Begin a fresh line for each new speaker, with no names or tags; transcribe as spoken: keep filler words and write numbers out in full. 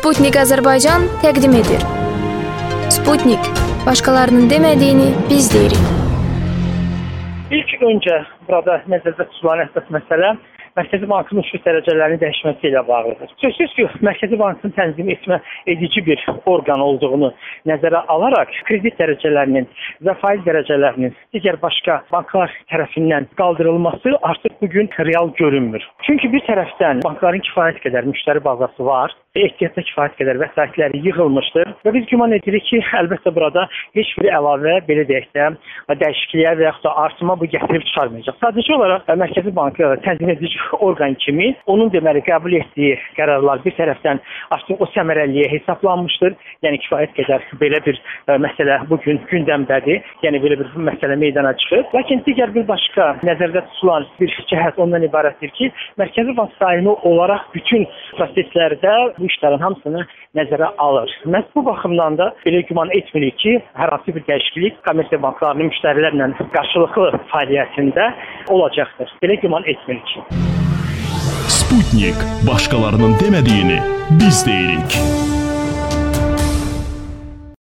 Sputnik Azərbaycan təqdim edir. Sputnik, başqalarının demədiyini biz deyirik.
İlk öncə burada nəzərdə tutulan əsas məsələ Mərkəzi Bankın uçuş dərəcələrinin dəyişməsi ilə bağlıdır. Sözsüz ki, Mərkəzi Bankın tənzim etmə edici bir orqan olduğunu nəzərə alaraq kredit dərəcələrinin və faiz dərəcələrinin digər başqa banklar tərəfindən qaldırılması artıq bugün real görünmür. Çünki bir tərəfdən bankların kifayət qədər müştəri bazası var, ehtiyatda kifayət qədər vəsaitləri yığılmışdır və biz güman edirik ki, əlbəttə burada heç bir əlavə, belə deyək də, dəyişikliyə və yaxud da artıma bu gətirib çıxarmayacaq. Sadəcə olaraq Mərkəzi Bankı tənzim edici orqan kimi onun deməli qəbul etdiyi qərarlar bir tərəfdən artıq o səmərəliliyə hesablanmışdır. Yəni kifayət qədər belə bir ə, məsələ bugün gündəmdədir. Yəni belə bir məsələ meydana çıxır. Lakin digər bir başqa nəzərdə tutulan bir cəhət ondan ibarətdir ki, Mərkəzi Bank daimi olaraq bütün proseslərdə bu işlərin hamısını nəzərə alır. Məhz bu baxımdan da belə güman etmirik ki, hər hansı bir dəyişiklik kommersiya banklarının müştərilərlə qarşılıqlı fəaliyyətində olacaqdır. Belə güman etmirik.
Sputnik, başqalarının demədiyini biz deyirik.